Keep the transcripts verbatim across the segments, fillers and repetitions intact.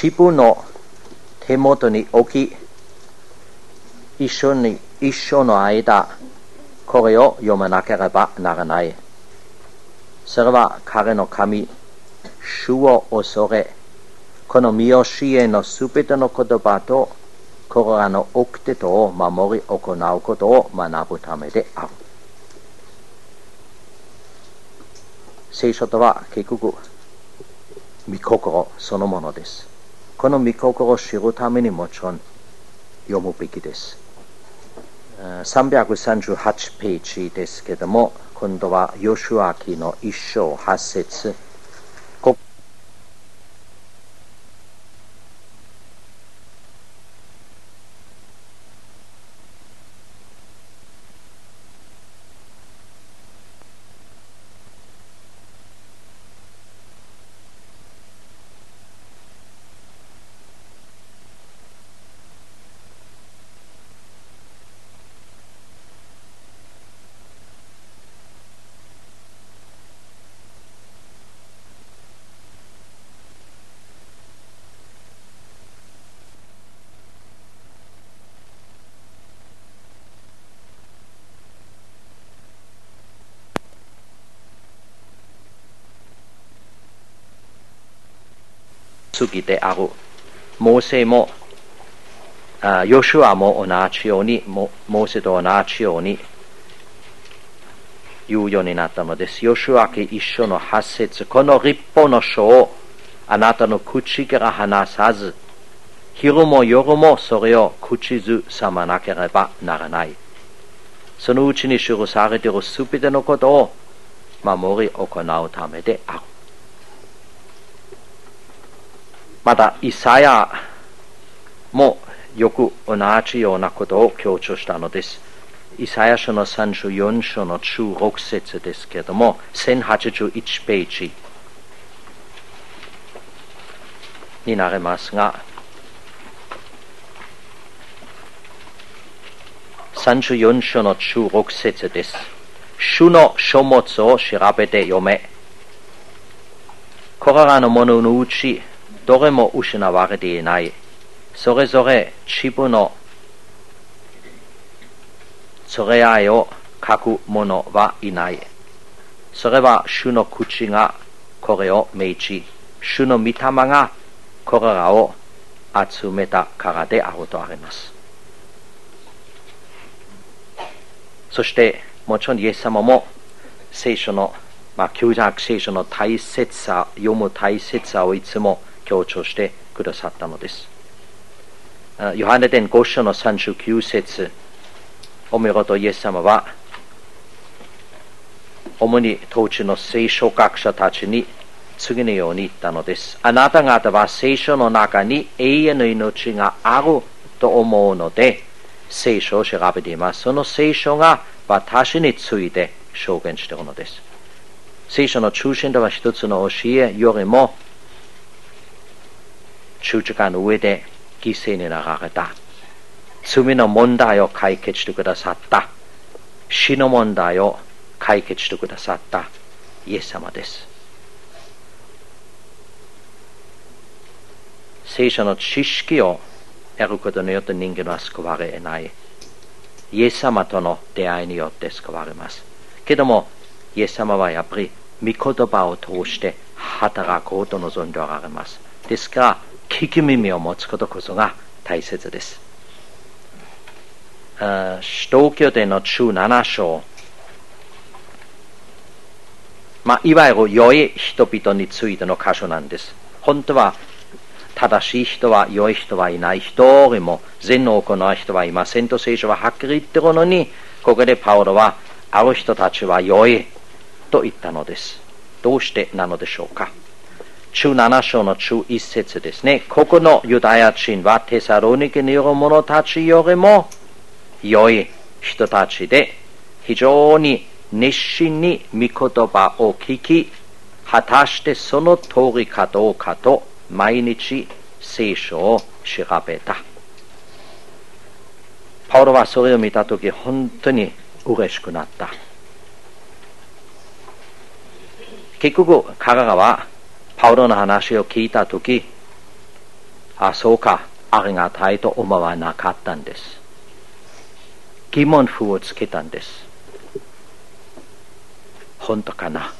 自分の手元に置き、一緒に一緒の間これを読まなければならない。それは彼の神主を恐れ、この見教えのすべての言葉とこれらの掟とを守り行うことを学ぶためである。聖書とは結局御心そのものです。この御心を知るためにもちろん読むべきです。さんびゃくさんじゅうはちページですけども、今度はヨシュア記の一章八節。次である。モーセもあヨシュアも同じように、モーセと同じように言うようになったのです。ヨシュア記一章の八節。この律法の書をあなたの口から離さず、昼も夜もそれを口ずさまなければならない。そのうちに記されているすべてのことを守り行うためである。またイサヤもよく同じようなことを強調したのです。イサヤ書のさんじゅうよん章のじゅうろく節ですけれども、せんはちじゅういちページになりますが、さんじゅうよん章のじゅうろく節です。主の書物を調べて読め。これらのもののうちどれも失われていない。それぞれ自分の連れ合いを書く者はいない。それは主の口がこれを命じ、主の御霊がこれらを集めたからであるとあります。そしてもちろんイエス様も聖書の、まあ、旧約聖書の大切さ、読む大切さをいつも強調してくださったのです。ヨハネ伝ご章のさんじゅうきゅう節、お見事イエス様は主に当時の聖書学者たちに次のように言ったのです。あなた方は聖書の中に永遠の命があると思うので聖書を調べています。その聖書が私について証言しているのです。聖書の中心では一つの教えよりも十字架の上で犠牲になられた、罪の問題を解決してくださった、死の問題を解決してくださったイエス様です。聖書の知識を得ることによって人間は救われない。イエス様との出会いによって救われます。けどもイエス様はやっぱり御言葉を通して働こうと望んでおられます。ですから聞き耳を持つことこそが大切です。使徒行伝のじゅうなな章、まあ、いわゆる良い人々についての箇所なんです。本当は正しい人は良い人はいない、一人も善を行う人はいませんと聖書ははっきり言っているのに、ここでパウロはある人たちは良いと言ったのです。どうしてなのでしょうか。じゅうなな章のじゅういち節ですね。ここのユダヤ人はテサロニケにいる者たちよりも良い人たちで、非常に熱心に御言葉を聞き、果たしてその通りかどうかと毎日聖書を調べた。パウロはそれを見たとき本当に嬉しくなった。結局彼らはパウロの話を聞いたとき、 あ、そうか、ありがたいと思わなかったんです。疑問符をつけたんです。本当かな。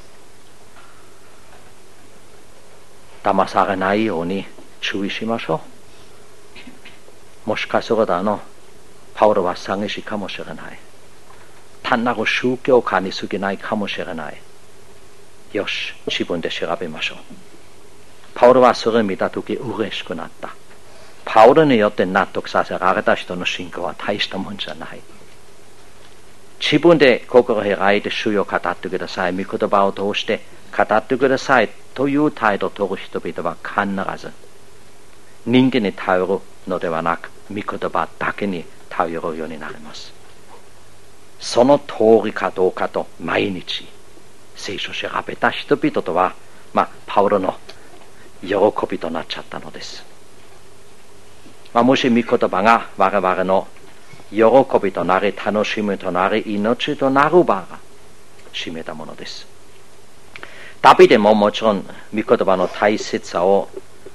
騙されないように注意しましょう。もしかするとあの、パウロは詐欺師かもしれない。単なる宗教家に過ぎないかもしれない。よし、自分で調べましょう。パウロはそれを見たとき嬉しくなった。パウロによって納得させられた人の信仰は大したもんじゃない。自分で心を開いて主を語ってください。御言葉を通して語ってくださいという態度を取る人々は必ず人間に頼るのではなく、御言葉だけに頼るようになります。その通りかどうかと毎日聖書を調べた人々とは、まあ、パウロの喜びとなっちゃったのです。まあ、もし御言葉が我々の喜びとなり、楽しみとなり、命となる場が占めたものです。ダビデももちろん御言葉の大切さを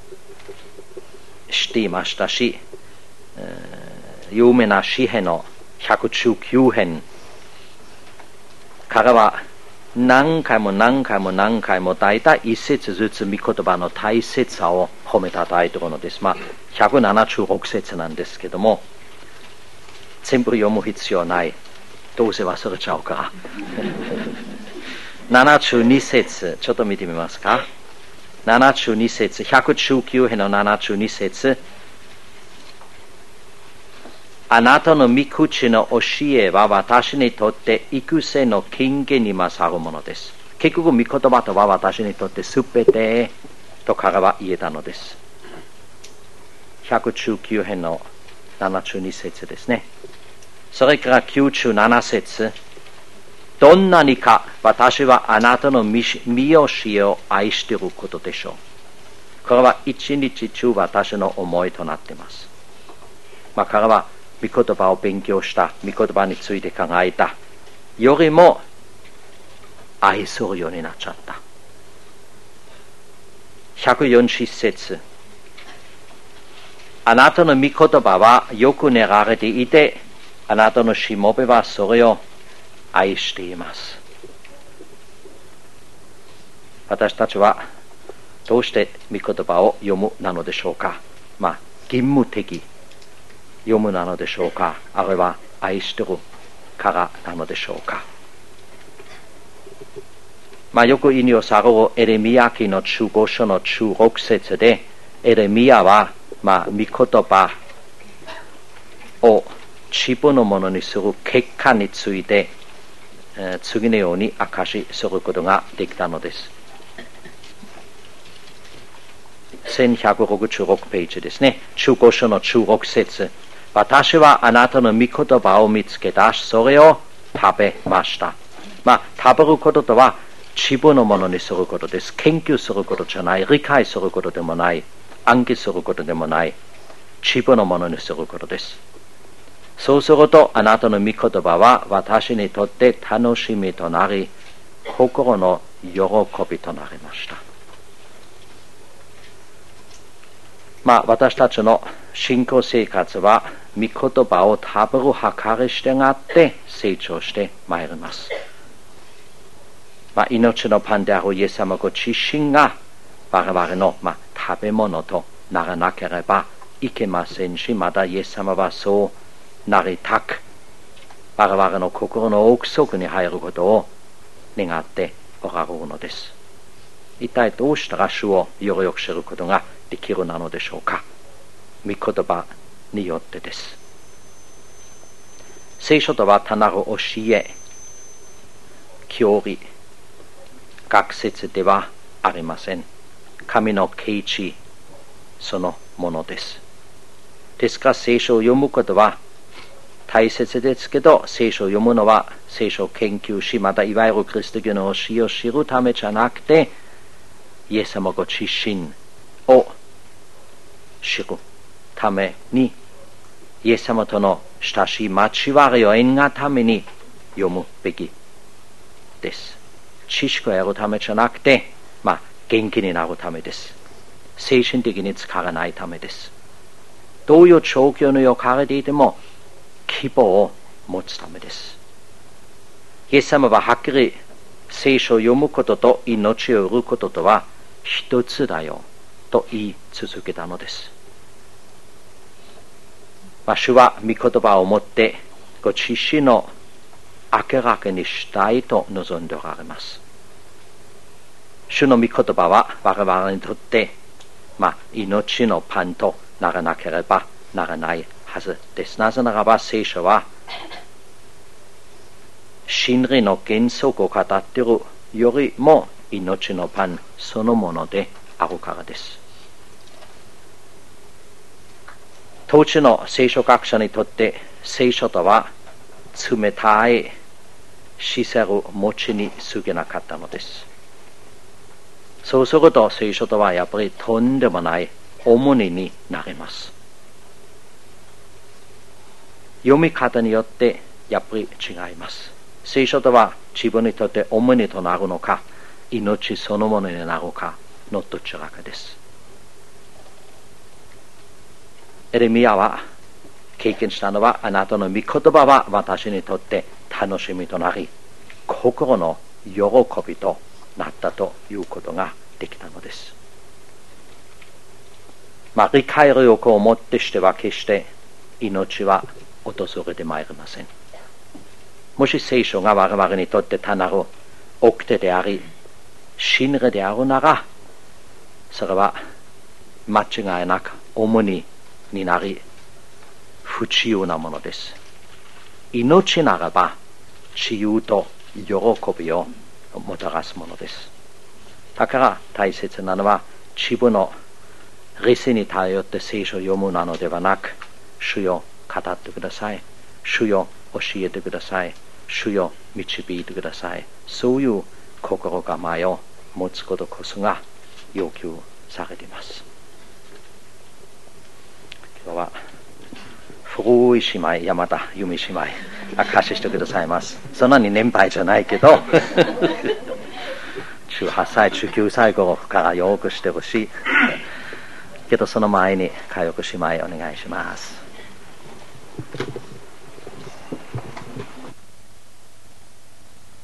知っていましたし、有名な詩篇のひゃくじゅうきゅう編、彼は何回も何回も何回も大体一節ずつ御言葉の大切さを褒めたたえているのです。まあ、ひゃくななじゅうろく節なんですけども、全部読む必要ない。どうせ忘れちゃうから。ななじゅうに節、ちょっと見てみますか。ななじゅうに節、ひゃくじゅうきゅう編のななじゅうに節。あなたの御口の教えは私にとって幾世の金言に勝るものです。結局御言葉とは私にとってすべてと彼は言えたのです。ひゃくじゅうきゅう編のななじゅうに節ですね。それからきゅうじゅうなな節。どんなにか私はあなたの見教えを愛していることでしょう。これは一日中私の思いとなっています。まあ、彼は御言葉を勉強した、御言葉について考えたよりも愛するようになっちゃった。ひゃくよんじゅう節。あなたの御言葉はよく練られていて、あなたのしもべはそれを愛しています。私たちはどうして御言葉を読むなのでしょうか。まあ、義務的読むなのでしょうか。あるいは愛してるからなのでしょうか。まあ、よく引用されるエレミヤ記のじゅうご章のじゅうろく節で、エレミヤは、まあ、御言葉を自分のものにする結果について、えー、次のように明かしすることができたのです。せんひゃくろくじゅうろくページですね。じゅうご章のじゅうろく節。私はあなたの御言葉を見つけ出し、それを食べました。まあ、食べることとは自分のものにすることです。研究することじゃない、理解することでもない、暗記することでもない、自分のものにすることです。そうするとあなたの御言葉は私にとって楽しみとなり、心の喜びとなりました。まあ、私たちの信仰生活は御言葉を食べる計りしてがって成長してまいります。まあ、命のパンであるイエス様ご自身が我々の、まあ、食べ物とならなければいけませんし、またイエス様はそうなりたく我々の心の奥底に入ることを願っておられるのです。一体どうしたら主をよりよく知ることができるなのでしょうか。御言葉によってです。聖書とは単なる教え、教理、学説ではありません。神の啓示そのものです。ですから聖書を読むことは大切ですけど、聖書を読むのは聖書を研究し、またいわゆるキリスト教の教えを知るためじゃなくて、イエス様ご自身を知るために、イエス様との親しい交わりを得ために読むべきです。知識を得るためじゃなくて、まあ、元気になるためです。精神的に疲れないためです。 どういう状況に置かれていても希望を持つためです。イエス様ははっきり聖書を読むことと命を得ることとは一つだよと言い続けたのです。まあ、主は御言葉をもってご自身の明らかにしたいと望んでおられます。主の御言葉は我々にとって、まあ、命のパンとならなければならないはずです。なぜならば聖書は真理の原則を語っているよりも命のパンそのものであるからです。当時の聖書学者にとって聖書とは冷たいシセル餅に過ぎなかったのです。そうすると聖書とはやっぱりとんでもない重荷になります。読み方によってやっぱり違います。聖書とは自分にとって重荷となるのか、命そのものになるかのどちらかです。エレミヤは経験したのは、あなたの御言葉は私にとって楽しみとなり、心の喜びとなったということができたのです。まあ、理解力をもってしては決して命は訪れてまいりません。もし聖書が我々にとって単なる掟であり、真理であるなら、それは間違いなく重荷になり、不自由なものです。命ならば自由と喜びをもたらすものです。だから大切なのは自分の理性に頼って聖書を読むなのではなく、主よ語ってください、主よ教えてください、主よ導いてください、そういう心構えを持つことこそが要求されています。今日は古い姉妹、山田由美姉妹貸ししてくださいます。そんなに年配じゃないけどじゅうはっさい、じゅうきゅうさい頃からよくしてほしいけど、その前に佳代子姉妹お願いします。